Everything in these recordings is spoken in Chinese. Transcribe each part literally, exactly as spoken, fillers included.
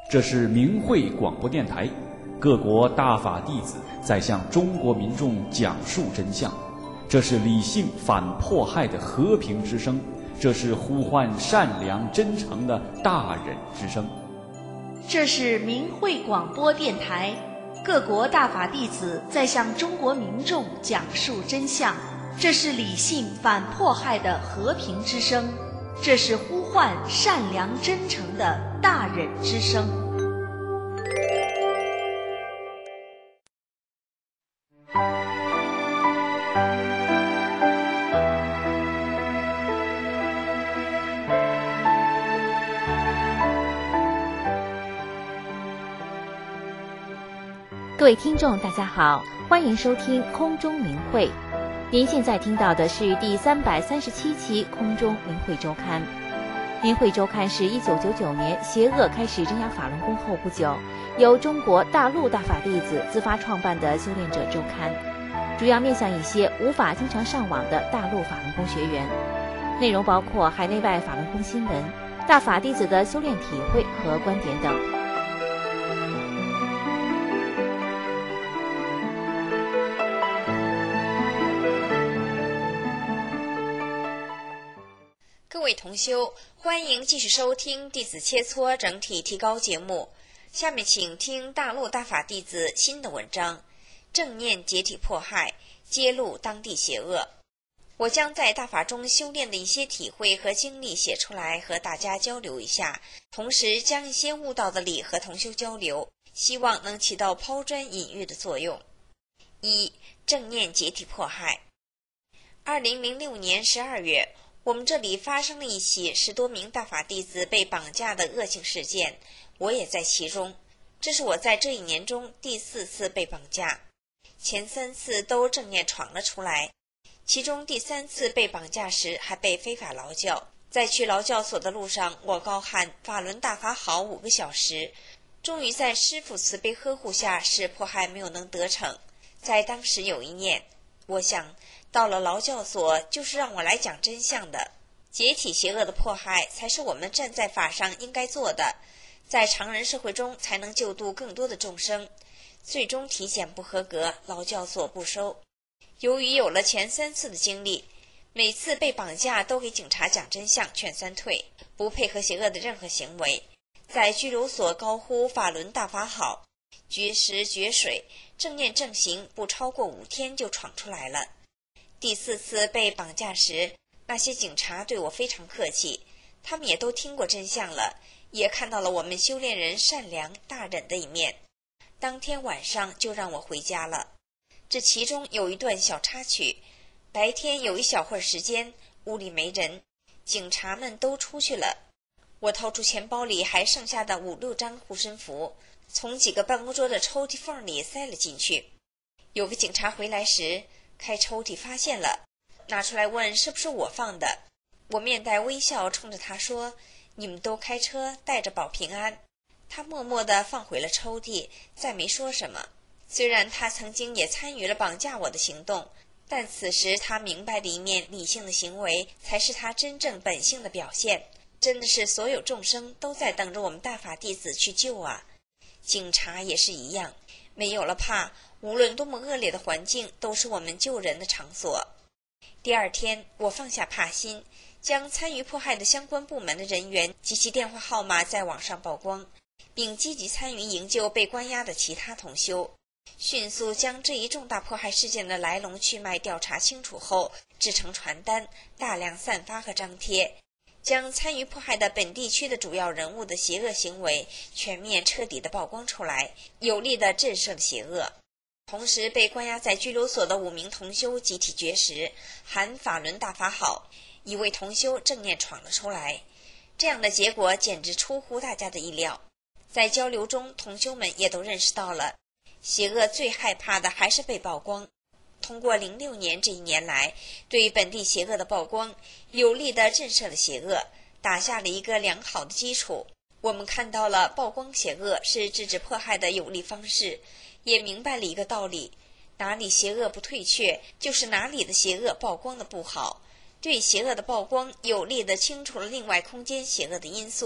这是明慧广播电台，各国大法弟子在向中国民众讲述真相。这是理性反迫害的和平之声，这是呼唤善良真诚的大忍之声。 这是明慧广播电台，各国大法弟子在向中国民众讲述真相。这是理性反迫害的和平之声，这是呼唤善良真诚的大忍之声。 各位听众大家好，欢迎收听空中明慧。您现在听到的是第三百三十七期空中明慧周刊。明慧周刊是一九九九年邪恶开始镇压法轮功后不久，由中国大陆大法弟子自发创办的修炼者周刊，主要面向一些无法经常上网的大陆法轮功学员，内容包括海内外法轮功新闻、大法弟子的修炼体会和观点等。 各位同修，欢迎继续收听弟子切磋整体提高节目。下面请听大陆大法弟子新的文章：正念解体迫害，揭露当地邪恶。我将在大法中修炼的一些体会和经历写出来，和大家交流一下，同时将一些悟道的理和同修交流，希望能起到抛砖引玉的作用。一、正念解体迫害。二零零六年十二月，我们这里发生了一起十多名大法弟子被绑架的恶性事件，我也在其中。这是我在这一年中第四次被绑架，前三次都正念闯了出来，其中第三次被绑架时还被非法劳教。在去劳教所的路上，我高喊法轮大法好五个小时，终于在师父慈悲呵护下，使迫害没有能得逞。在当时有一念，我想到了劳教所就是让我来讲真相的，解体邪恶的迫害才是我们站在法上应该做的，在常人社会中才能救度更多的众生。最终体检不合格，劳教所不收。由于有了前三次的经历，每次被绑架都给警察讲真相，劝三退，不配合邪恶的任何行为，在拘留所高呼法轮大法好，绝食绝水，正念正行，不超过五天就闯出来了。第四次被绑架时，那些警察对我非常客气，他们也都听过真相了，也看到了我们修炼人善良大忍的一面。当天晚上就让我回家了。这其中有一段小插曲，白天有一小会儿时间，屋里没人，警察们都出去了，我掏出钱包里还剩下的五六张护身符，从几个办公桌的抽屉缝里塞了进去。有个警察回来时，开抽屉发现了，拿出来问是不是我放的。我面带微笑冲着他说，你们都开车带着保平安。他默默地放回了抽屉，再没说什么。虽然他曾经也参与了绑架我的行动，但此时他明白的一面理性的行为才是他真正本性的表现。真的是所有众生都在等着我们大法弟子去救啊。警察也是一样，没有了怕，无论多么恶劣的环境都是我们救人的场所。第二天，我放下怕心，将参与迫害的相关部门的人员及其电话号码在网上曝光，并积极参与营救被关押的其他同修，迅速将这一重大迫害事件的来龙去脉调查清楚后，制成传单，大量散发和张贴，将参与迫害的本地区的主要人物的邪恶行为全面彻底地曝光出来，有力地震慑了邪恶。同时，被关押在拘留所的五名同修集体绝食，喊法轮大法好，一位同修正念闯了出来。这样的结果简直出乎大家的意料。在交流中，同修们也都认识到了，邪恶最害怕的还是被曝光。通过零六年这一年来对本地邪恶的曝光，有力地震慑了邪恶，打下了一个良好的基础。我们看到了曝光邪恶是制止迫害的有力方式，也明白了一个道理，哪里邪恶不退却，就是哪里的邪恶曝光的不好。对邪恶的曝光有力地清除了另外空间邪恶的因素，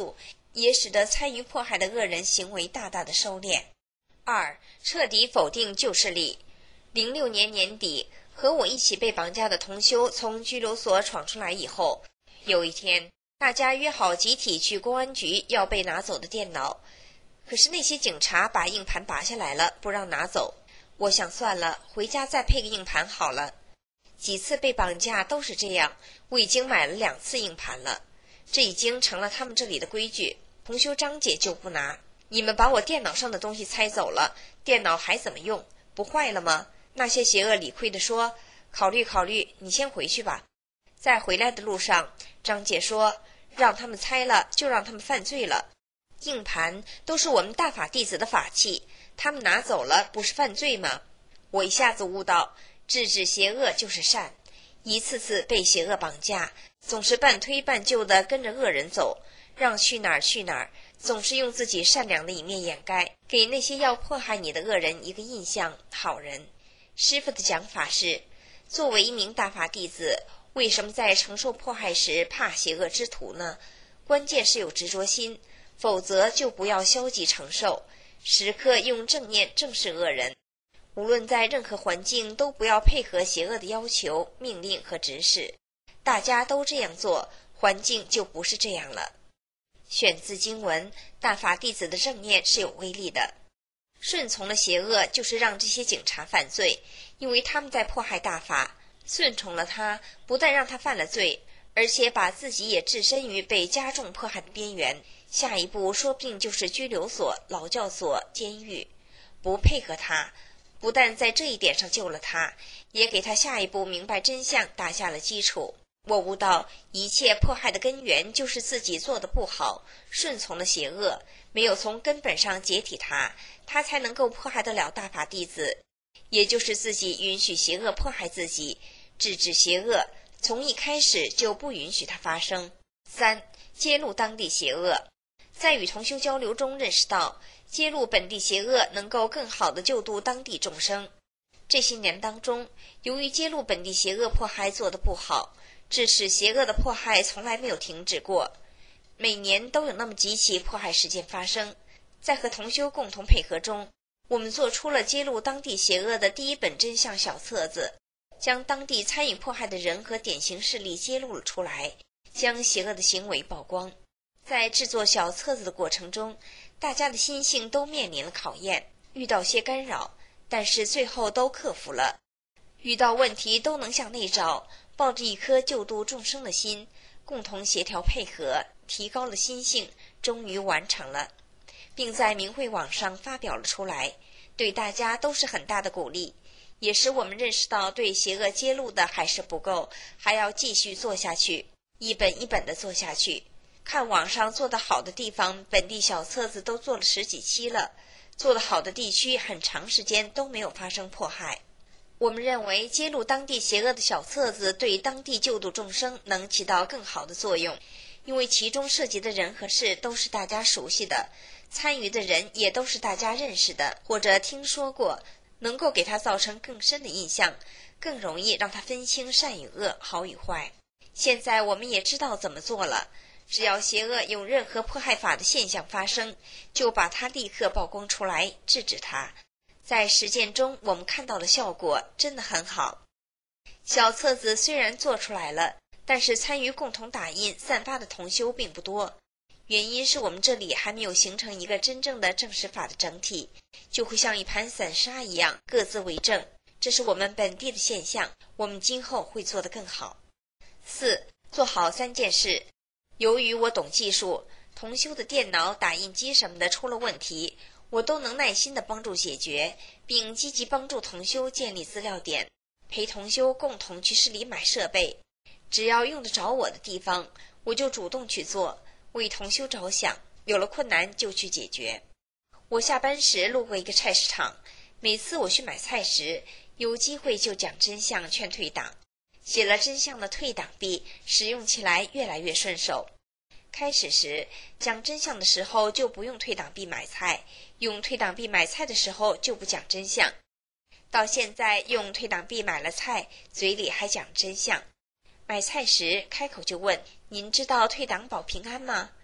也使得参与迫害的恶人行为大大的收敛。二、彻底否定旧势力。零六年年底，和我一起被绑架的同修从拘留所闯出来以后，有一天大家约好集体去公安局要被拿走的电脑，可是那些警察把硬盘拔下来了，不让拿走。我想算了，回家再配个硬盘好了。几次被绑架都是这样，我已经买了两次硬盘了，这已经成了他们这里的规矩。同修张姐就不拿，你们把我电脑上的东西拆走了，电脑还怎么用？不坏了吗？那些邪恶理亏地说，考虑考虑，你先回去吧。在回来的路上，张姐说，让他们拆了就让他们犯罪了，硬盘都是我们大法弟子的法器，他们拿走了不是犯罪吗？我一下子悟到，制止邪恶就是善。一次次被邪恶绑架，总是半推半就地跟着恶人走，让去哪儿去哪儿，总是用自己善良的一面掩盖，给那些要迫害你的恶人一个印象，好人。师父的讲法是，作为一名大法弟子，为什么在承受迫害时怕邪恶之徒呢？关键是有执着心，否则就不要消极承受，时刻用正念正视恶人。无论在任何环境，都不要配合邪恶的要求、命令和指示。大家都这样做，环境就不是这样了。选自经文，大法弟子的正念是有威力的。顺从了邪恶，就是让这些警察犯罪，因为他们在迫害大法。顺从了他，不但让他犯了罪，而且把自己也置身于被加重迫害的边缘。下一步说不定就是拘留所、劳教所、监狱。不配合他，不但在这一点上救了他，也给他下一步明白真相打下了基础。我悟到一切迫害的根源就是自己做的不好，顺从了邪恶，没有从根本上解体他，他才能够迫害得了大法弟子。也就是自己允许邪恶迫害自己，制止邪恶，从一开始就不允许它发生。三、揭露当地邪恶。在与同修交流中认识到，揭露本地邪恶能够更好地救度当地众生。这些年当中，由于揭露本地邪恶迫害做得不好，致使邪恶的迫害从来没有停止过，每年都有那么几起迫害事件发生。在和同修共同配合中，我们做出了揭露当地邪恶的第一本真相小册子，将当地参与迫害的人和典型事例揭露了出来，将邪恶的行为曝光。在制作小册子的过程中，大家的心性都面临了考验，遇到些干扰，但是最后都克服了。遇到问题都能向内找，抱着一颗救度众生的心，共同协调配合，提高了心性，终于完成了，并在明慧网上发表了出来，对大家都是很大的鼓励，也使我们认识到对邪恶揭露的还是不够，还要继续做下去，一本一本的做下去。看网上做得好的地方，本地小册子都做了十几期了，做得好的地区很长时间都没有发生迫害。我们认为揭露当地邪恶的小册子对当地救度众生能起到更好的作用，因为其中涉及的人和事都是大家熟悉的，参与的人也都是大家认识的或者听说过，能够给他造成更深的印象，更容易让他分清善与恶、好与坏。现在我们也知道怎么做了，只要邪恶有任何迫害法的现象发生，就把它立刻曝光出来，制止它。在实践中我们看到的效果真的很好。小册子虽然做出来了，但是参与共同打印散发的同修并不多，原因是我们这里还没有形成一个真正的正实法的整体，就会像一盘散沙一样各自为政，这是我们本地的现象，我们今后会做得更好。四、做好三件事。由于我懂技术，同修的电脑、打印机什么的出了问题，我都能耐心地帮助解决，并积极帮助同修建立资料点，陪同修共同去市里买设备。只要用得着我的地方，我就主动去做，为同修着想，有了困难就去解决。我下班时路过一个菜市场，每次我去买菜时，有机会就讲真相劝退党，写了真相的退党币，使用起来越来越顺手。开始时讲真相的时候就不用退党币买菜，用退党币买菜的时候就不讲真相。到现在用退党币买了菜，嘴里还讲真相。买菜时开口就问：您知道退党保平安吗？回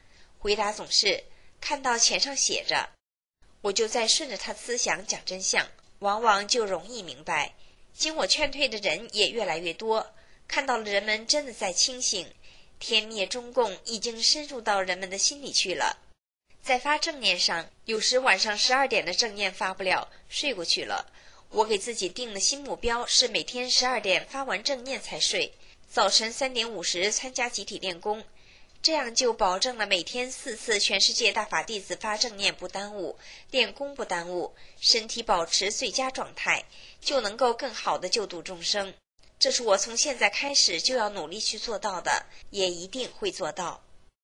回答总是看到钱上写着，我就再顺着他思想讲真相，往往就容易明白。经我劝退的人也越来越多，看到了人们真的在清醒，天灭中共已经深入到人们的心里去了。在发正念上，有时晚上十二点的正念发不了，睡过去了。我给自己定的新目标是每天十二点发完正念才睡，早晨三点五十参加集体练功，这样就保证了每天四次全世界大法弟子发正念不耽误，练功不耽误，身体保持最佳状态，就能够更好的救度众生。这是我从现在开始就要努力去做到的，也一定会做到。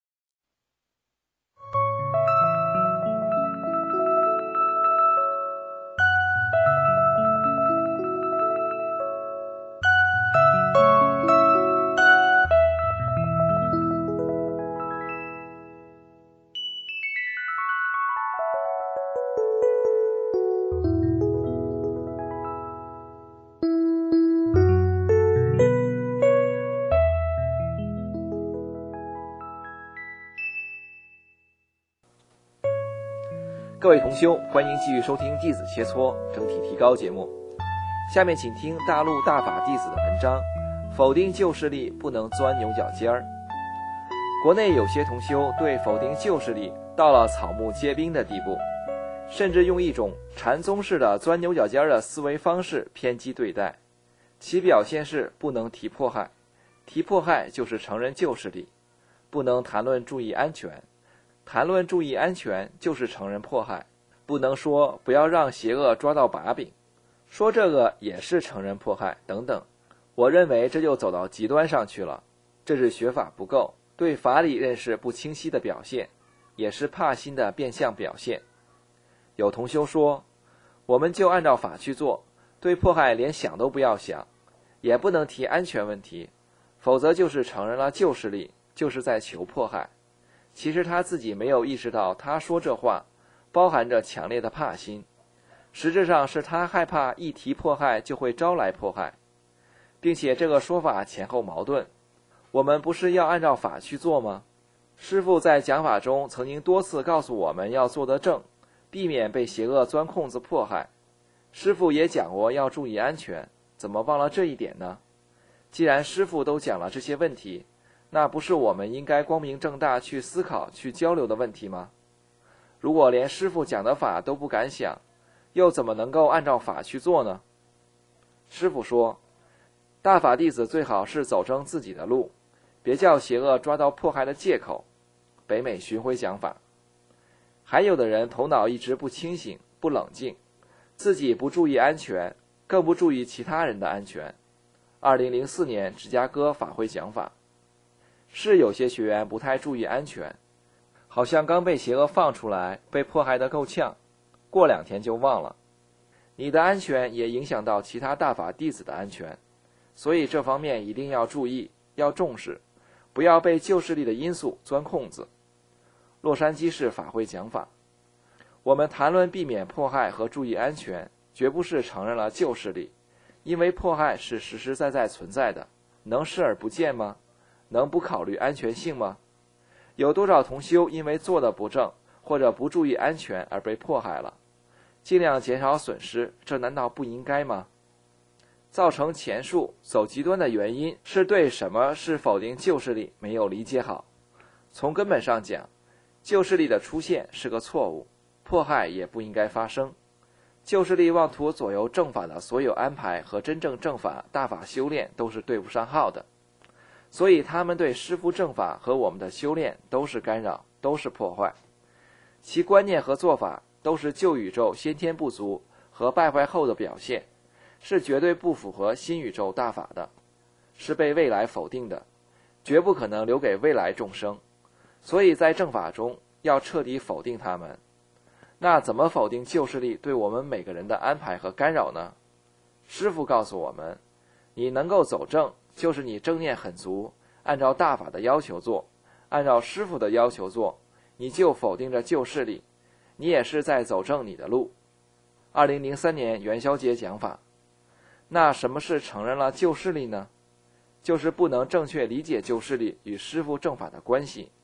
各位同修，欢迎继续收听弟子切磋整体提高节目。下面请听大陆大法弟子的文章，否定旧势力不能钻牛角尖儿。国内有些同修对否定旧势力到了草木皆兵的地步，甚至用一种禅宗式的钻牛角尖的思维方式偏激对待，其表现是不能提迫害，提迫害就是承认旧势力，不能谈论注意安全，谈论注意安全就是承认迫害，不能说不要让邪恶抓到把柄，说这个也是承认迫害等等。我认为这就走到极端上去了，这是学法不够，对法理认识不清晰的表现，也是怕心的变相表现。有同修说，我们就按照法去做，对迫害连想都不要想，也不能提安全问题，否则就是承认了旧势力，就是在求迫害。其实他自己没有意识到，他说这话包含着强烈的怕心，实质上是他害怕一提迫害就会招来迫害，并且这个说法前后矛盾。我们不是要按照法去做吗？师父在讲法中曾经多次告诉我们要做得正，避免被邪恶钻空子迫害。师父也讲过要注意安全，怎么忘了这一点呢？既然师父都讲了这些问题，那不是我们应该光明正大去思考去交流的问题吗？如果连师父讲的法都不敢想，又怎么能够按照法去做呢？师父说，大法弟子最好是走正自己的路，别叫邪恶抓到迫害的借口。北美巡回讲法。还有的人头脑一直不清醒不冷静，自己不注意安全，更不注意其他人的安全。二零零四年芝加哥法会讲法，是有些学员不太注意安全，好像刚被邪恶放出来，被迫害得够呛，过两天就忘了。你的安全也影响到其他大法弟子的安全，所以这方面一定要注意，要重视，不要被旧势力的因素钻空子。洛杉矶市法会讲法，我们谈论避免迫害和注意安全，绝不是承认了旧势力，因为迫害是实实在在存在的，能视而不见吗？能不考虑安全性吗？有多少同修因为做的不正或者不注意安全而被迫害了？尽量减少损失，这难道不应该吗？造成前述走极端的原因是对什么是否定旧势力没有理解好。从根本上讲，旧势力的出现是个错误，迫害也不应该发生。旧势力妄图左右正法的所有安排和真正正法大法修炼都是对不上号的，所以他们对师父正法和我们的修炼都是干扰，都是破坏。其观念和做法都是旧宇宙先天不足和败坏后的表现，是绝对不符合新宇宙大法的，是被未来否定的，绝不可能留给未来众生。所以在正法中要彻底否定他们。那怎么否定旧势力对我们每个人的安排和干扰呢？师父告诉我们，你能够走正，就是你正念很足，按照大法的要求做，按照师父的要求做，你就否定着旧势力，你也是在走正你的路。二零零三年元宵节讲法。那什么是承认了旧势力呢？就是不能正确理解旧势力与师父正法的关系，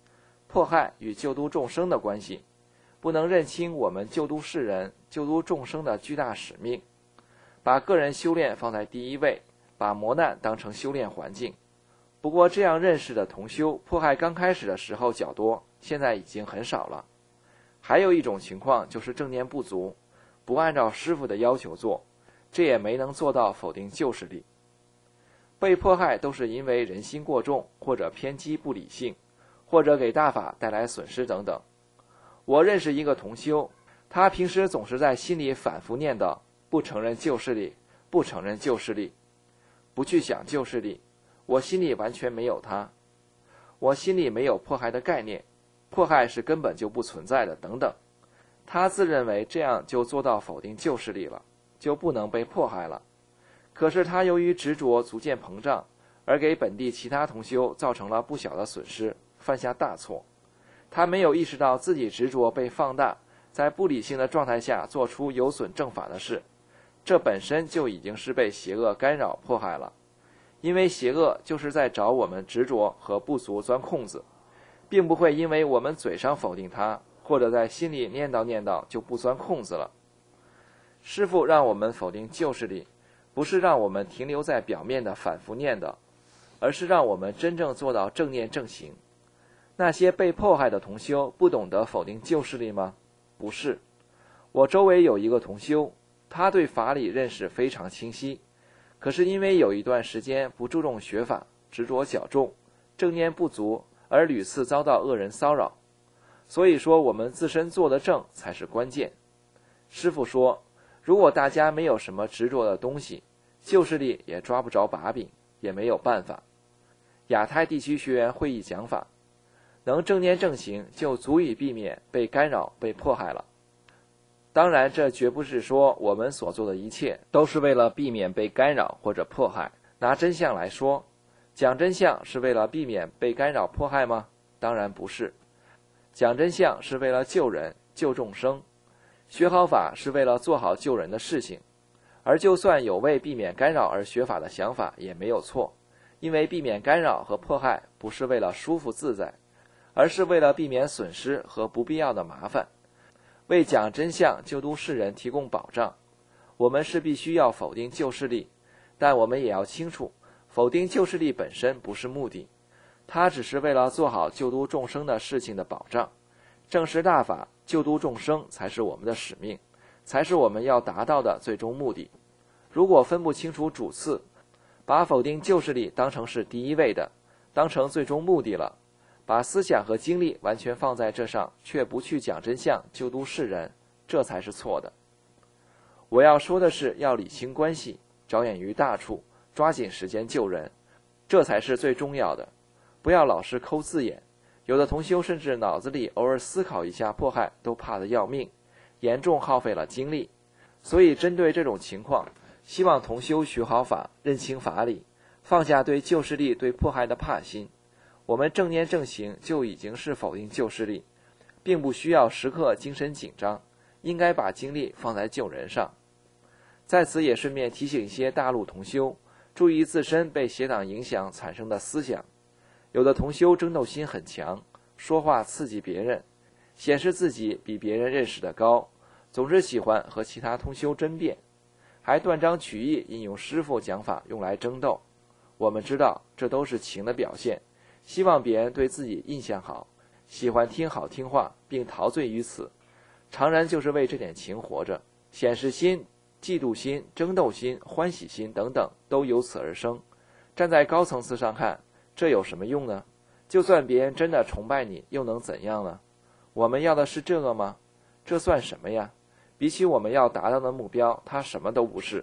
迫害与救度众生的关系，不能认清我们救度世人、救度众生的巨大使命，把个人修炼放在第一位，把磨难当成修炼环境。不过这样认识的同修，迫害刚开始的时候较多，现在已经很少了。还有一种情况就是正念不足，不按照师父的要求做，这也没能做到否定旧势力。被迫害都是因为人心过重，或者偏激不理性，或者给大法带来损失等等。我认识一个同修，他平时总是在心里反复念叨，不承认旧势力，不承认旧势力，不去想旧势力，我心里完全没有他，我心里没有迫害的概念，迫害是根本就不存在的等等。他自认为这样就做到否定旧势力了，就不能被迫害了。可是他由于执着逐渐膨胀，而给本地其他同修造成了不小的损失，犯下大错。他没有意识到自己执着被放大，在不理性的状态下做出有损正法的事，这本身就已经是被邪恶干扰迫害了。因为邪恶就是在找我们执着和不足钻空子，并不会因为我们嘴上否定它，或者在心里念叨念叨就不钻空子了。师父让我们否定旧势力，不是让我们停留在表面的反复念叨，而是让我们真正做到正念正行。那些被迫害的同修不懂得否定旧势力吗？不是。我周围有一个同修，他对法理认识非常清晰，可是因为有一段时间不注重学法，执着较重，正念不足，而屡次遭到恶人骚扰。所以说我们自身做得正才是关键。师父说，如果大家没有什么执着的东西，旧势力也抓不着把柄，也没有办法。亚太地区学员会议讲法，能正念正行就足以避免被干扰、被迫害了。当然，这绝不是说我们所做的一切都是为了避免被干扰或者迫害。拿真相来说，讲真相是为了避免被干扰迫害吗？当然不是。讲真相是为了救人、救众生，学好法是为了做好救人的事情。而就算有为避免干扰而学法的想法也没有错，因为避免干扰和迫害不是为了舒服自在，而是为了避免损失和不必要的麻烦，为讲真相救度世人提供保障。我们是必须要否定旧势力，但我们也要清楚，否定旧势力本身不是目的，它只是为了做好救度众生的事情的保障。正视大法，救度众生才是我们的使命，才是我们要达到的最终目的。如果分不清楚主次，把否定旧势力当成是第一位的，当成最终目的了，把思想和精力完全放在这上，却不去讲真相救度世人，这才是错的。我要说的是，要理清关系，着眼于大处，抓紧时间救人，这才是最重要的。不要老是抠字眼，有的同修甚至脑子里偶尔思考一下迫害都怕得要命，严重耗费了精力。所以针对这种情况，希望同修学好法，认清法理，放下对旧势力对迫害的怕心。我们正念正行就已经是否定旧势力，并不需要时刻精神紧张，应该把精力放在救人上。在此也顺便提醒一些大陆同修，注意自身被邪党影响产生的思想。有的同修争斗心很强，说话刺激别人，显示自己比别人认识的高，总是喜欢和其他同修争辩，还断章取义引用师父讲法用来争斗。我们知道这都是情的表现，希望别人对自己印象好，喜欢听好听话，并陶醉于此。常人就是为这点情活着，显示心、嫉妒心、争斗心、欢喜心等等都由此而生。站在高层次上看，这有什么用呢？就算别人真的崇拜你，又能怎样呢？我们要的是这个吗？这算什么呀？比起我们要达到的目标，它什么都不是。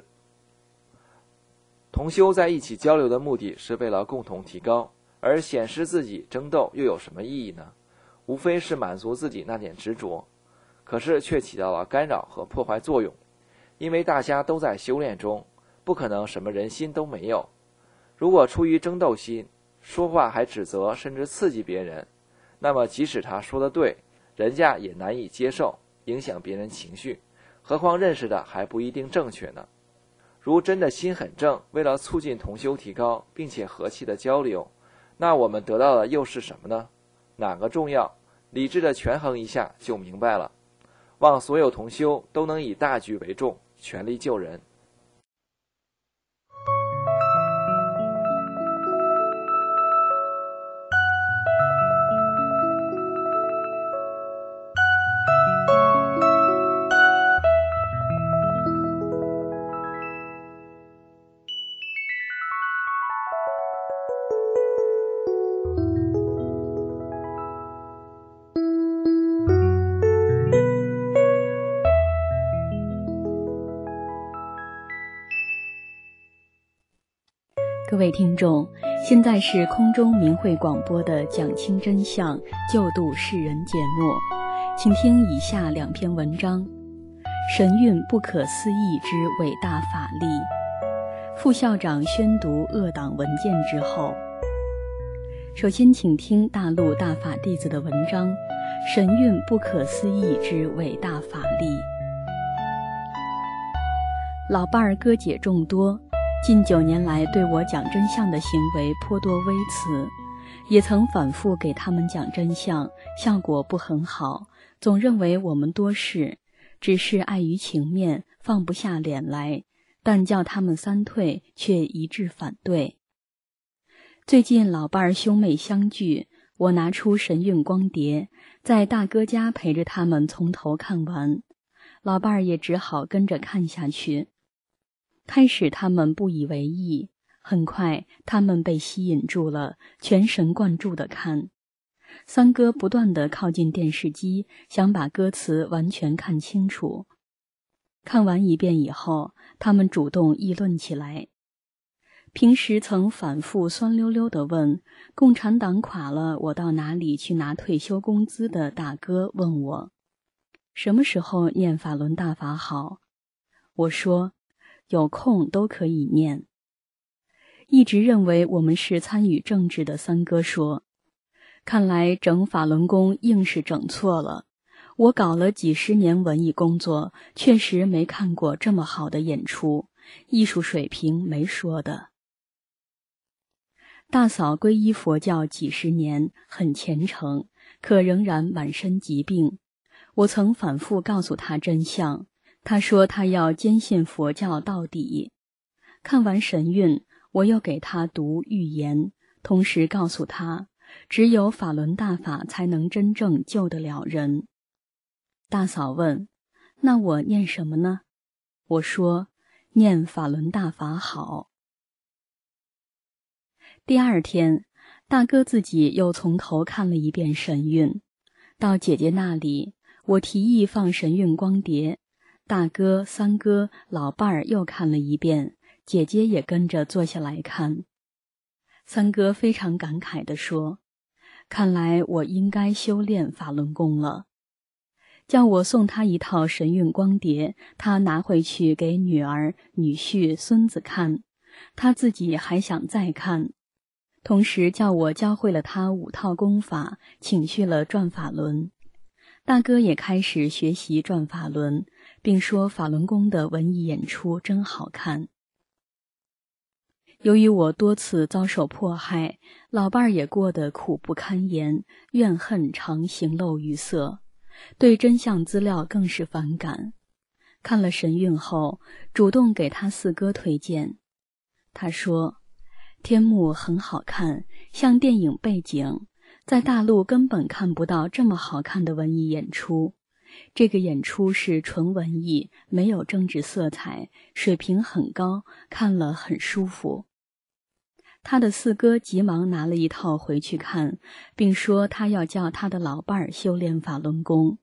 同修在一起交流的目的是为了共同提高，而显示自己争斗又有什么意义呢？无非是满足自己那点执着，可是却起到了干扰和破坏作用。因为大家都在修炼中，不可能什么人心都没有。如果出于争斗心，说话还指责甚至刺激别人，那么即使他说的对，人家也难以接受，影响别人情绪，何况认识的还不一定正确呢。如真的心很正，为了促进同修提高，并且和气的交流，那我们得到的又是什么呢？ 哪个重要，理智的权衡一下就明白了。望所有同修都能以大局为重，全力救人。 各位听众，现在是空中明慧广播的讲清真相、救度世人节目，请听以下两篇文章：神韵不可思议之伟大法力。副校长宣读恶党文件之后，首先请听大陆大法弟子的文章：神韵不可思议之伟大法力。老伴儿哥姐众多，近九年来对我讲真相的行为颇多微词，也曾反复给他们讲真相，效果不很好，总认为我们多事，只是碍于情面，放不下脸来，但叫他们三退，却一致反对。最近老伴儿兄妹相聚，我拿出神韵光碟，在大哥家陪着他们从头看完，老伴儿也只好跟着看下去。开始他们不以为意，很快他们被吸引住了，全神贯注地看。三哥不断地靠近电视机，想把歌词完全看清楚。看完一遍以后，他们主动议论起来。平时曾反复酸溜溜地问共产党垮了我到哪里去拿退休工资的大哥问我，什么时候念法轮大法好？我说有空都可以念。一直认为我们是参与政治的三哥说，看来整法轮功硬是整错了，我搞了几十年文艺工作，确实没看过这么好的演出，艺术水平没说的。大嫂皈依佛教几十年，很虔诚，可仍然满身疾病。我曾反复告诉她真相，他说他要坚信佛教到底。看完神韵，我又给他读寓言，同时告诉他，只有法轮大法才能真正救得了人。大嫂问，那我念什么呢？我说，念法轮大法好。第二天，大哥自己又从头看了一遍神韵。到姐姐那里，我提议放神韵光碟，大哥、三哥、老伴儿又看了一遍，姐姐也跟着坐下来看。三哥非常感慨地说，看来我应该修炼法轮功了。叫我送他一套神韵光碟，他拿回去给女儿、女婿、孙子看，他自己还想再看。同时叫我教会了他五套功法，请去了转法轮。大哥也开始学习转法轮，并说法轮功的文艺演出真好看。由于我多次遭受迫害，老伴儿也过得苦不堪言，怨恨常行露于色，对真相资料更是反感。看了神韵后，主动给他四哥推荐。他说，天幕很好看，像电影背景，在大陆根本看不到这么好看的文艺演出。这个演出是纯文艺，没有政治色彩，水平很高，看了很舒服。他的四哥急忙拿了一套回去看，并说他要叫他的老伴儿修炼法轮功。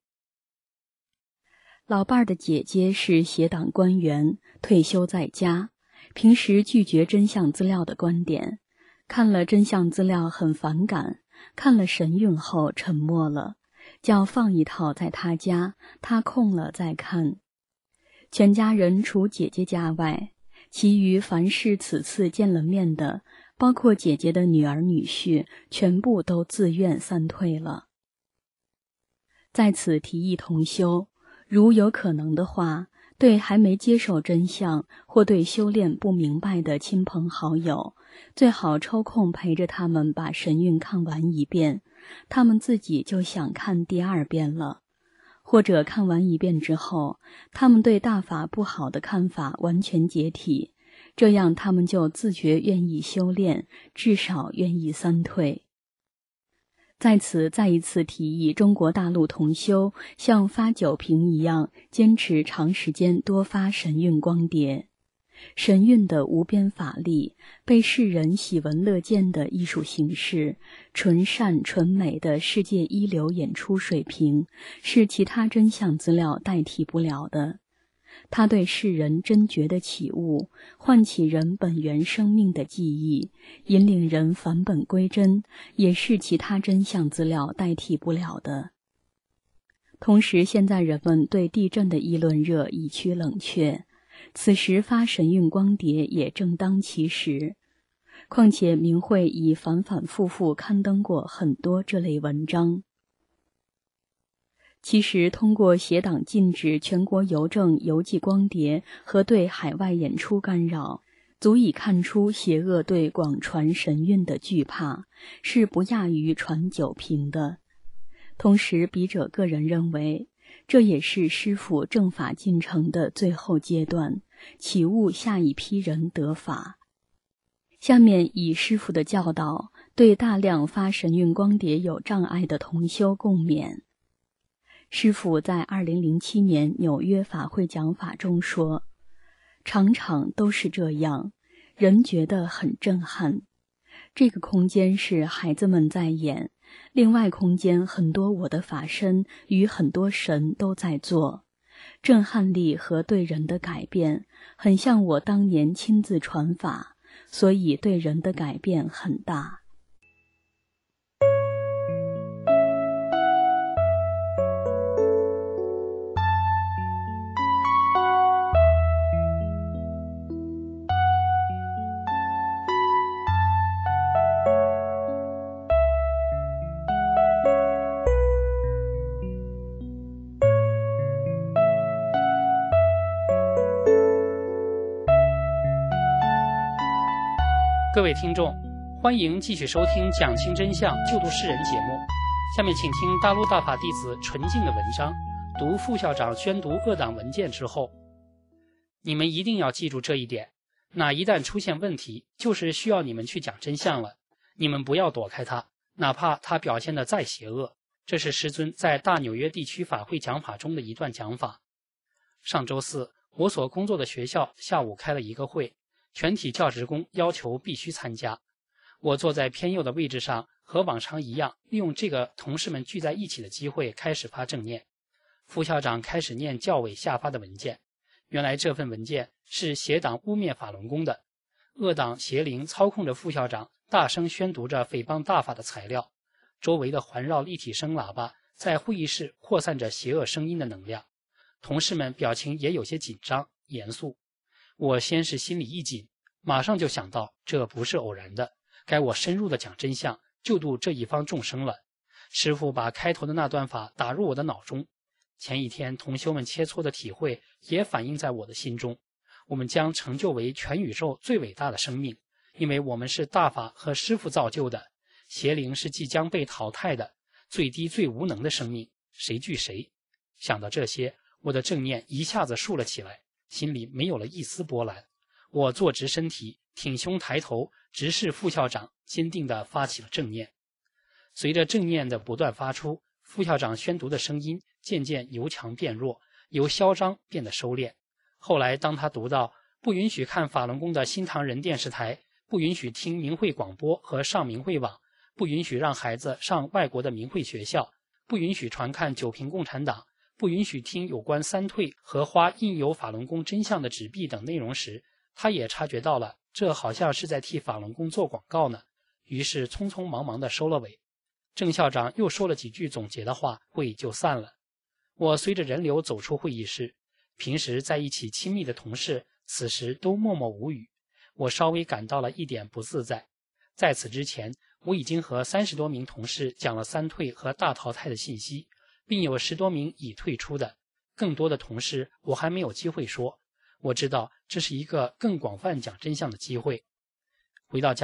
老伴儿的姐姐是协党官员，退休在家，平时拒绝真相资料的观点，看了真相资料很反感，看了神韵后沉默了，叫放一套在他家，他空了再看。全家人除姐姐家外，其余凡是此次见了面的，包括姐姐的女儿女婿，全部都自愿散退了。在此提议同修，如有可能的话，对还没接受真相或对修炼不明白的亲朋好友，最好抽空陪着他们把神韵看完一遍， 他们自己就想看第二遍了，或者看完一遍之后，他们对大法不好的看法完全解体，这样他们就自觉愿意修炼，至少愿意三退。在此再一次提议中国大陆同修像发酒瓶一样，坚持长时间多发神韵光碟。神韵的无边法力，被世人喜闻乐见的艺术形式，纯善纯美的世界一流演出水平，是其他真相资料代替不了的。它对世人真觉的启悟，唤起人本源生命的记忆，引领人返本归真，也是其他真相资料代替不了的。同时，现在人们对地震的议论热已趋冷却，此时发神韵光碟也正当其时。况且明慧已反反复复刊登过很多这类文章。其实通过协党禁止全国邮政邮寄光碟和对海外演出干扰，足以看出邪恶对广传神韵的惧怕，是不亚于传酒瓶的。同时笔者个人认为，这也是师父正法进程的最后阶段，启悟下一批人得法。下面以师父的教导，对大量发神韵光碟有障碍的同修共勉。师父在二零零七年纽约法会讲法中说，场场都是这样，人觉得很震撼。这个空间是孩子们在演，另外空间很多我的法身与很多神都在做，震撼力和对人的改变很像我当年亲自传法，所以对人的改变很大。 各位听众，欢迎继续收听讲清真相救度世人节目。下面请听大陆大法弟子纯净的文章，读副校长宣读恶党文件之后。你们一定要记住这一点，哪一旦出现问题，就是需要你们去讲真相了。你们不要躲开它，哪怕它表现得再邪恶。这是师尊在大纽约地区法会讲法中的一段讲法。上周四，我所工作的学校下午开了一个会，全体教职工要求必须参加。我坐在偏右的位置上，和往常一样，利用这个同事们聚在一起的机会开始发正念。副校长开始念教委下发的文件。原来这份文件是邪党污蔑法轮功的，恶党邪灵操控着副校长，大声宣读着诽谤大法的材料。周围的环绕立体声喇叭在会议室扩散着邪恶声音的能量。同事们表情也有些紧张严肃。我先是心里一紧，马上就想到这不是偶然的，该我深入的讲真相，救度这一方众生了。师父把开头的那段法打入我的脑中，前一天同修们切磋的体会也反映在我的心中。我们将成就为全宇宙最伟大的生命，因为我们是大法和师父造就的，邪灵是即将被淘汰的，最低最无能的生命，谁惧谁？想到这些，我的正念一下子竖了起来，心里没有了一丝波澜。我坐直身体，挺胸抬头，直视副校长，坚定地发起了正念。随着正念的不断发出，副校长宣读的声音渐渐由强变弱，由嚣张变得收敛。后来当他读到不允许看法轮功的新唐人电视台，不允许听明慧广播和上明慧网，不允许让孩子上外国的明慧学校，不允许传看九评共产党，不允许听有关三退和花印有法轮功真相的纸币等内容时，他也察觉到了这好像是在替法轮功做广告呢，于是匆匆忙忙地收了尾。郑校长又说了几句总结的话，会议就散了。我随着人流走出会议室，平时在一起亲密的同事此时都默默无语，我稍微感到了一点不自在。在此之前，我已经和三十多名同事讲了三退和大淘汰的信息，并有十多名已退出的，更多的同事我还没有机会说。我知道这是一个更广泛讲真相的机会。回到家里，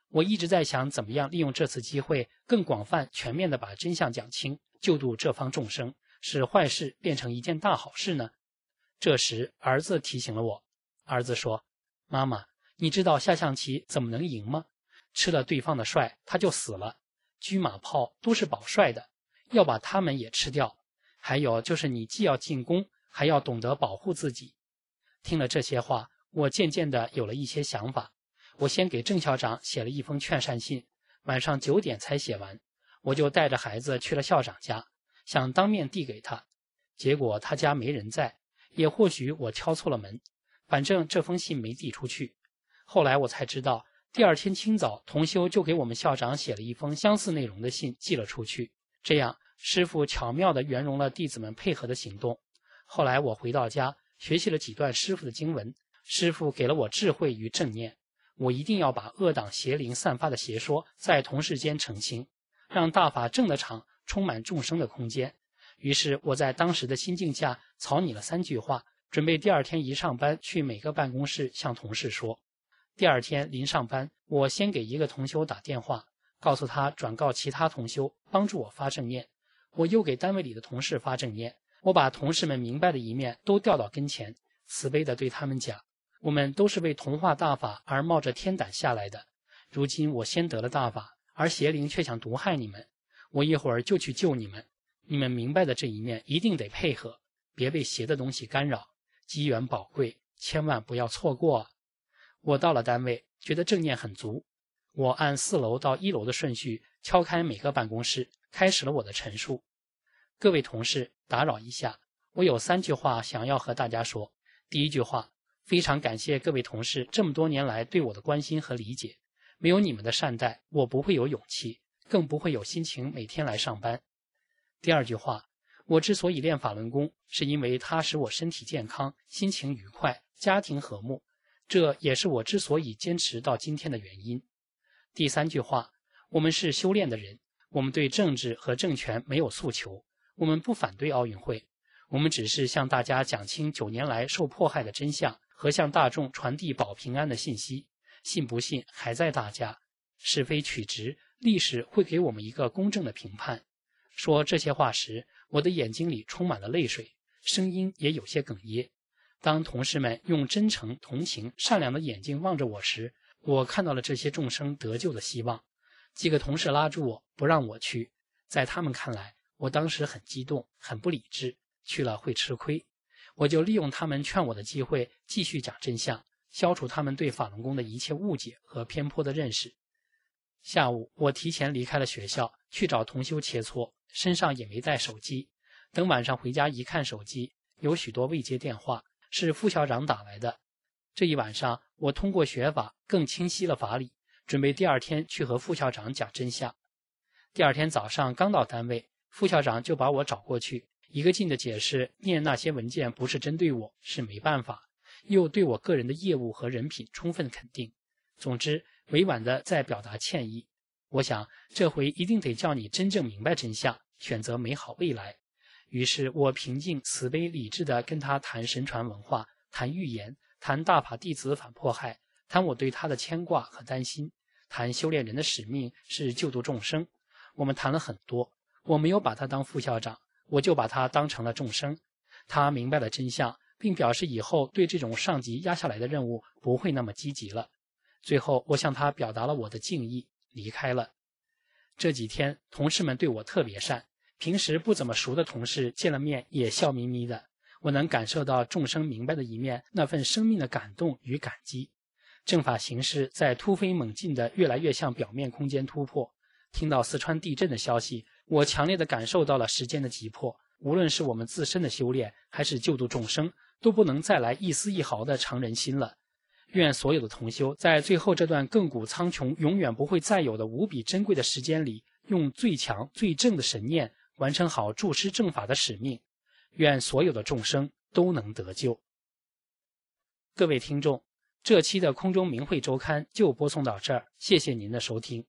我一直在想怎么样利用这次机会更广泛全面地把真相讲清，救度这方众生，使坏事变成一件大好事呢。这时儿子提醒了我，儿子说，妈妈，你知道下象棋怎么能赢吗？吃了对方的帅他就死了，车马炮都是保帅的，要把他们也吃掉。还有就是你既要进攻，还要懂得保护自己。听了这些话，我渐渐地有了一些想法。我先给郑校长写了一封劝善信，晚上九点才写完，我就带着孩子去了校长家，想当面递给他。结果他家没人在，也或许我敲错了门，反正这封信没递出去。后来我才知道，第二天清早，同修就给我们校长写了一封相似内容的信寄了出去。这样，师父巧妙地圆融了弟子们配合的行动。后来我回到家，学习了几段师父的经文，师父给了我智慧与正念。我一定要把恶党邪灵散发的邪说在同事间澄清，让大法正的场充满众生的空间。于是我在当时的心境下草拟了三句话，准备第二天一上班去每个办公室向同事说。第二天临上班，我先给一个同修打电话，告诉他转告其他同修帮助我发正念。我又给单位里的同事发正念，我把同事们明白的一面都调到跟前，慈悲地对他们讲，我们都是为同化大法而冒着天胆下来的，如今我先得了大法，而邪灵却想毒害你们，我一会儿就去救你们。你们明白的这一面一定得配合，别被邪的东西干扰，机缘宝贵，千万不要错过啊。我到了单位，觉得正念很足，我按四楼到一楼的顺序敲开每个办公室，开始了我的陈述。各位同事，打扰一下，我有三句话想要和大家说。第一句话，非常感谢各位同事这么多年来对我的关心和理解，没有你们的善待，我不会有勇气，更不会有心情每天来上班。第二句话，我之所以练法轮功，是因为它使我身体健康，心情愉快，家庭和睦，这也是我之所以坚持到今天的原因。第三句话，我们是修炼的人，我们对政治和政权没有诉求，我们不反对奥运会，我们只是向大家讲清九年来受迫害的真相，和向大众传递保平安的信息。信不信还在大家，是非曲直，历史会给我们一个公正的评判。说这些话时，我的眼睛里充满了泪水，声音也有些哽咽。当同事们用真诚、同情、善良的眼睛望着我时，我看到了这些众生得救的希望。几个同事拉住我，不让我去。在他们看来，我当时很激动，很不理智，去了会吃亏。我就利用他们劝我的机会，继续讲真相，消除他们对法轮功的一切误解和偏颇的认识。下午，我提前离开了学校，去找同修切磋，身上也没带手机。等晚上回家一看手机，有许多未接电话，是副校长打来的。这一晚上，我通过学法更清晰了法理，准备第二天去和副校长讲真相。第二天早上刚到单位，副校长就把我找过去，一个劲的解释念那些文件不是针对我，是没办法，又对我个人的业务和人品充分肯定。总之，委婉的在表达歉意。我想这回一定得叫你真正明白真相，选择美好未来。于是我平静、慈悲、理智地跟他谈神传文化，谈预言，谈大法弟子反迫害，谈我对他的牵挂和担心，谈修炼人的使命是救度众生。我们谈了很多，我没有把他当副校长，我就把他当成了众生。他明白了真相，并表示以后对这种上级压下来的任务不会那么积极了。最后我向他表达了我的敬意，离开了。这几天同事们对我特别善，平时不怎么熟的同事见了面也笑眯眯的，我能感受到众生明白的一面，那份生命的感动与感激。正法形势在突飞猛进的越来越向表面空间突破。听到四川地震的消息，我强烈地感受到了时间的急迫，无论是我们自身的修炼，还是救度众生，都不能再来一丝一毫的常人心了。愿所有的同修在最后这段亘古苍穹永远不会再有的无比珍贵的时间里，用最强最正的神念完成好助师正法的使命。愿所有的众生都能得救。各位听众，这期的空中明慧周刊就播送到这儿，谢谢您的收听。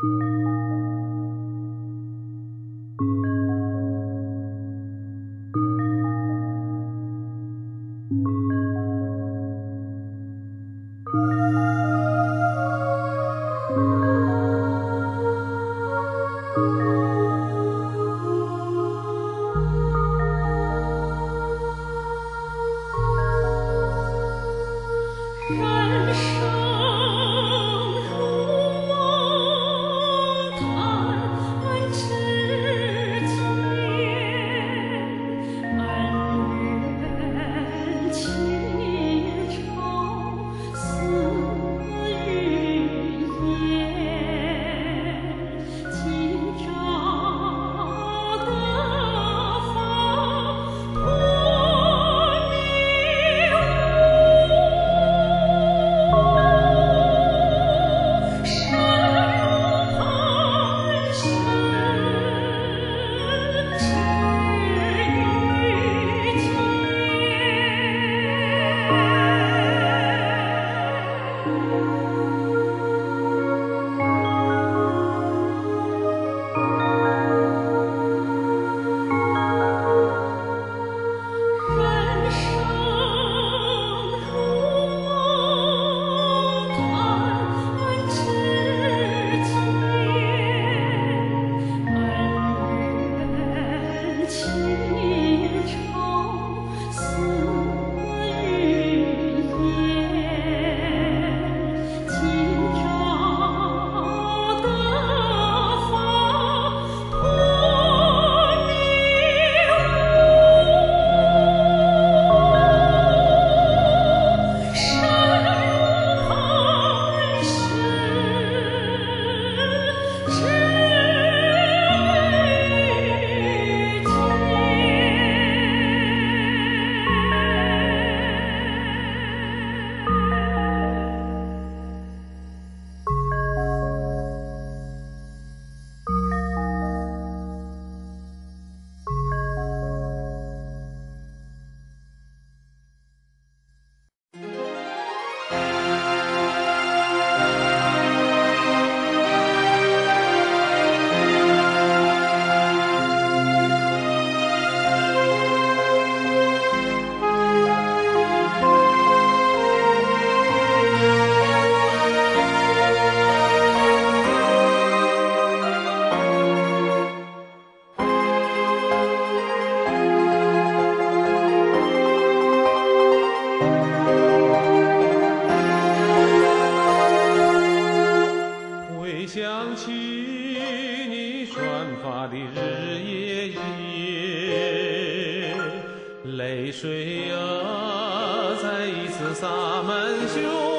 泪水啊，再一次洒满胸。